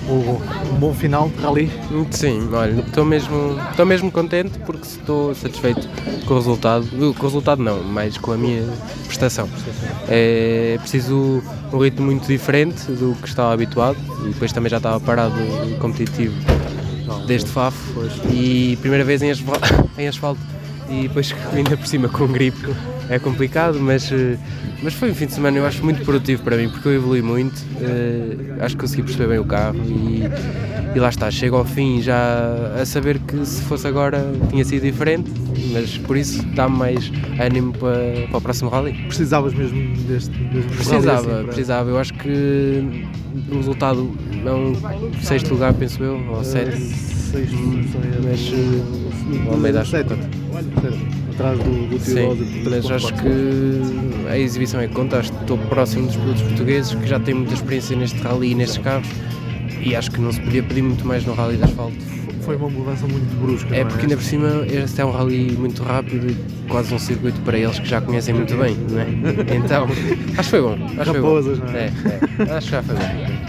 Hugo, um bom final de rally? Sim, olha, estou mesmo contente porque estou satisfeito com o resultado. Com o resultado não, mas com a minha prestação. É preciso um ritmo muito diferente do que estava habituado e depois também já estava parado competitivo desde Fafo e primeira vez em asfalto e depois ainda por cima com gripe é complicado, mas foi um fim de semana eu acho muito produtivo para mim porque eu evolui muito, acho que consegui perceber bem o carro e lá está, chego ao fim já a saber que se fosse agora tinha sido diferente, mas por isso dá-me mais ânimo para o próximo rally. Precisavas mesmo deste rally? Precisava, eu acho que o resultado é um 6º lugar, penso eu, ou 7º. Mas o Almeida acho que atrás do Teodoro. Sim, mas acho que a exibição é que conta, acho que estou próximo dos pilotos portugueses que já têm muita experiência neste rally e nestes carros e acho que não se podia pedir muito mais no rally de asfalto. Foi uma mudança muito brusca. É porque ainda por cima este é um rally muito rápido e quase um circuito para eles que já conhecem muito bem, não é? Então acho que foi bom. Raposas, não é? Acho que já foi bom.